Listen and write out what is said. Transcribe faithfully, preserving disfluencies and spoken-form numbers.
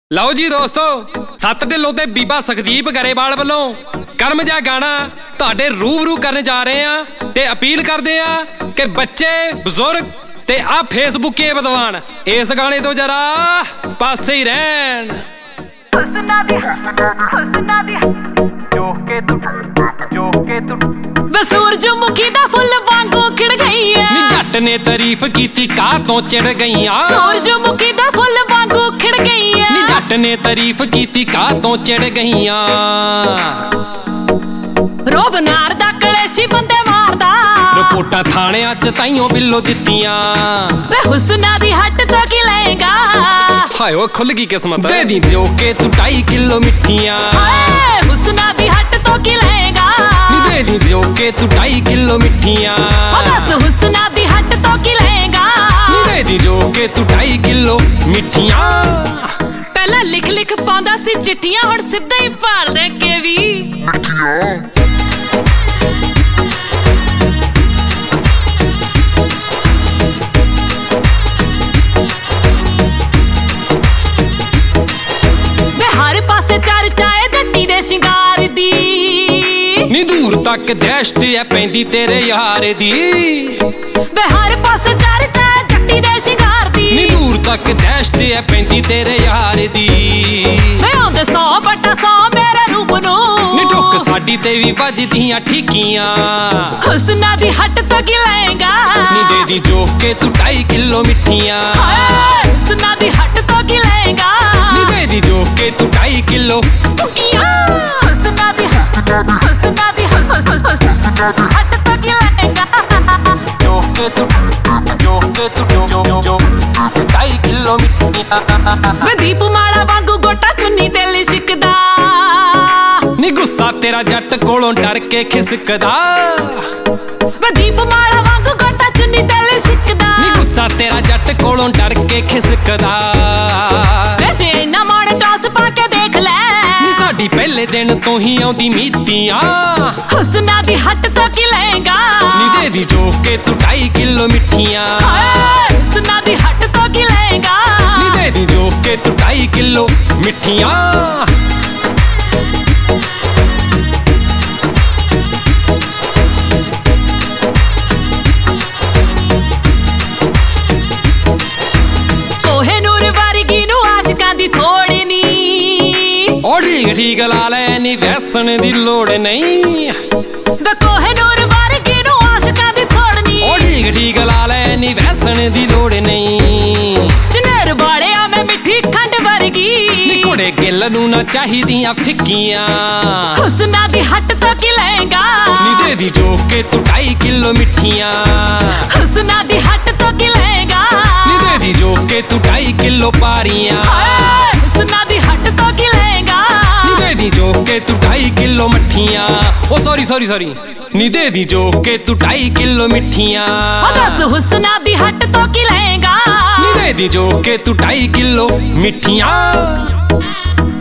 ਲਓ ਜੀ ਦੋਸਤੋ, ਸੱਤ ਢਿੱਲੋਂ ਤੇ ਬੀਬਾ ਸੁਖਦੀਪ ਗਰੇਵਾਲ ਵੱਲੋਂ ਕਰਮ ਜਿਹਾ ਗਾਣਾ ਤੁਹਾਡੇ ਰੂਬਰੂ ਕਰਨ ਜਾ ਰਹੇ ਆ ਤੇ ਅਪੀਲ ਕਰਦੇ ਆ ਕਿ ਬੱਚੇ ਬਜ਼ੁਰਗ ਤੇ ਆ ਫੇਸਬੁੱਕੇ ਵਿਦਵਾਨ ਇਸ ਗਾਣੇ ਤੋਂ ਜਰਾ ਪਾਸੇ ਹੀ ਰਹਿਣ। ਹੁਸਨਾ ਦੀ ਹੁਸਨਾ ਦੀ ਜੋ ਕੇ ਤੂੰ ਜੋ ਕੇ ਤੂੰ ਵੇ ਸੂਰਜਮੁਖੀ ਦਾ ਫੁੱਲ ਵਾਂਗੂ ਖਿੜ ਗਈ ਐ ਨੀ ਜੱਟ ਨੇ ਤਾਰੀਫ ਕੀਤੀ ਕਾ ਤੋਂ ਚਿੜ ਗਈਆਂ। ਸੂਰਜਮੁਖੀ ਦਾ ਫੁੱਲ ਵਾਂਗੂ ਖਿੜ ਗਈ ਐ ਨੀ ਜੱਟ ਨੇ ਤਾਰੀਫ ਕੀਤੀ ਕਾ ਤੋਂ ਚਿੜ ਗਈਆਂ। ਰੋਬ ਨਾਰ ਦਾ ਕਲੇਸ਼ੀ ਬੰਦੇ ਮਾਰਦਾ ਰਿਪੋਰਟਾਂ ਥਾਣਿਆਂ ਚ ਤਾਈਓ ਬਿੱਲੋ ਦਿੱਤੀਆਂ। ਵੇ ਹੁਸਨਾ ਦੀ ਹੱਟ ਤੋਂ ਕੀ ਲਏਗਾ ਹਾਏ ਓ ਖੁੱਲ ਗਈ ਕਿਸਮਤ ਦੇ ਦੀ ਜੋ ਕੇ ਤੂੰ ਢਾਈ ਕਿਲੋ ਮਿੱਠੀਆਂ। ਹਾਏ ਹੁਸਨਾ ਦੀ ਹੱਟ ਤੋਂ ਕੀ ਲਏਗਾ ਨੀ ਦੇ ਦੀ ਜੋ ਕੇ ਤੂੰ ਢਾਈ ਕਿਲੋ ਮਿੱਠੀਆਂ। ਉਹ ਦੱਸ ਹੁਸਨਾ ਦੀ ਹੱਟ ਤੋਂ ਕੀ ਲਏਗਾ ਨੀ ਦੇ ਦੀ ਜੋ ਕੇ ਤੂੰ ਢਾਈ ਕਿਲੋ ਮਿੱਠੀਆਂ। ਪਹਿਲਾਂ ਲਿਖ ਲਿਖ ਪਾਉਂਦਾ ਸੀ ਚਿੱਠੀਆਂ ਹੁਣ ਸਿੱਧਾ ਹੀ ਭਾਲ ਦੇ ਕੇ ਵੀ ਚਰਚਾਏ ਜੱਟੀ ਦੇ ਸ਼ਿੰਗਾਰ ਦੀ ਨੀ ਦੂਰ ਤੱਕ ਦਹਿਸ਼ਤ ਐ ਪੈਂਦੀ ਤੇਰੇ ਯਾਰ ਦੀ। ਵੇ ਹਰ ਪਾਸੇ ਚਰਚਾਏ ਜੱਟੀ ਦੇ ਸ਼ਿੰਗਾਰ ਦੀ ਨੀ ਦੂਰ ਤੱਕ ਦਹਿਸ਼ਤ ਐ ਪੈਂਦੀ ਤੇਰੇ ਯਾਰ ਦੀ। ਵੇ ਆਉਂਦੇ ਸੌ ਬਟਾ ਸੌ ਮੇਰੇ ਰੂਪ ਨੂੰ ਨੀ ਠੁੱਕ ਸਾਡੀ ਤੇ ਵੀ ਵੱਜਦੀਆਂ ਠੀਕੀਆਂ। ਹੁਸਨਾ ਦੀ ਹੱਟ ਤੋਂ ਕੀ ਲਏਗਾ ਨੀ ਦੇ ਦੀ ਜੋ ਕੇ ਤੂੰ ਢਾਈ ਕਿਲੋ ਮਿੱਠੀਆਂ। ਹਾਏ ਹੁਸਨਾ ਦੀ ਹੱਟ ਤੋਂ ਕੀ ਲਏਗਾ ਨੀ ਦੇ ਦੀ ਜੋ ਕੇ ਤੂੰ ਢਾਈ ਕਿਲੋ ਹੁਸਨਾ ਦੀ ਹੁਸਨਾ ਦੀ ਹੱਟ ਤੋਂ ਕੀ ਲਏਗਾ ਜੋ ਕੇ ਤੂੰ ਜੋ ਕੇ ਤੂੰ ਜੋ ਜੋ ਜੋ ਢਾਈ ਕਿਲੋ ਮਿੱਠੀਆਂ। ਵੇ ਦੀਪ ਮਾਲਾ ਵਾਂਗੂ ਗੋਟਾ ਚੁੰਨੀ ਤੇ ਲਿਸ਼ਕਦਾ ਨੀ ਗੁੱਸਾ ਤੇਰਾ ਜੱਟ ਕੋਲੋਂ ਡਰ ਕੇ ਖਿਸਕਦਾ। ਵੇ ਦੀਪ ਮਾਲਾ ਵਾਂਗੂ ਗੋਟਾ ਚੁੰਨੀ ਤੇ ਲਿਸ਼ਕਦਾ ਨੀ ਗੁੱਸਾ ਤੇਰਾ ਜੱਟ ਕੋਲੋਂ ਡਰ ਕੇ ਖਿਸਕਦਾ। ਵੇ ਜੇ ਨਾ ਮੋੜ ਟੌਸ ਪਾ ਕੇ ਦੇਖ ਲੈ ਨੀ ਸਾਡੀ ਪਹਿਲੇ ਦਿਨ ਤੋਂ ਹੀ ਆਉਂਦੀ ਮੀਤੀਆਂ। ਹੁਸਨਾ ਦੀ ਹੱਟ ਤੋਂ ਕੀ ਲਏਗਾ ਨੀ ਦੇ ਦੀ ਜੋ ਕੇ ਤੂੰ ਢਾਈ ਕਿਲੋ ਮਿੱਠੀਆਂ। ਹਾਏ ਹੁਸਨਾ ਦੀ ਹੱਟ ਤੋਂ ਕੀ ਲਏਗਾ ਨੀ ਦੇ ਦੀ ਜੋ ਕੇ ਤੂੰ ਢਾਈ ਕਿਲੋ ਮਿੱਠੀਆਂ। ਉਹ ਠੀਕ ਠੀਕ ਲਾ ਲੈ ਨੀ ਵੈਸਣ ਦੀ ਲੋੜ ਨਹੀਂ। ਵੇ ਕੋਹੇ ਨੂਰ ਵਰਗੀ ਨੂੰ ਆਸ਼ਿਕਾਂ ਦੀ ਥੋੜ ਨੀ। ਉਹ ਠੀਕ ਠੀਕ ਲਾ ਲੈ ਨੀ ਵੈਸਣ ਦੀ ਲੋੜ ਨਹੀਂ। ਜਨੇਰ ਵਾਲਿਆ ਮੈਂ ਮਿੱਠੀ ਖੰਡ ਵਰਗੀ ਨੀ ਘੋੜੇ ਗਿੱਲ ਨੂੰ ਨਾ ਚਾਹੀਦੀਆਂ ਫਿੱਕੀਆਂ। ਹੁਸਨਾ ਦੀ ਹੱਟ ਤੋਂ ਕੀ ਲਏਗਾ ਨੀ ਦੇ ਦੀ ਜੋ ਕੇ ਤੂੰ ਢਾਈ ਕਿਲੋ ਮਿੱਠੀਆਂ। ਹੁਸਨਾ ਦੀ ਹੱਟ ਤੋਂ ਕੀ ਲਏਗਾ ਨੀ ਦੇ ਦੀ ਜੋ ਕੇ ਤੂੰ ਢਾਈ ਕਿਲੋ ਪਾਰੀਆਂ। ਹਾਏ ਹੁਸਨਾ ਦੀ ਹੱਟ ਤੋਂ ਕੀ ਲਏਗਾ ਨੀ ਦੇ ਦੀ ਜੋ ਕੇ ਤੂੰ ਢਾਈ ਕਿਲੋ ਮੱਠੀਆਂ। ਉਹ ਸੌਰੀ ਸੌਰੀ ਸੌਰੀ ਨੀ ਦੇ ਦੀ ਜੋ ਕੇ ਤੂੰ ਢਾਈ ਕਿਲੋ ਮਿੱਠੀਆਂ। ਉਹ ਦੱਸ ਹੁਸਨਾ ਦੀ ਹੱਟ ਤੋਂ ਕੀ ਲਏਗਾ ਨੀ ਦੇ ਦੀ ਜੋ ਕੇ ਤੂੰ ਢਾਈ ਕਿਲੋ ਮਿੱਠੀਆਂ।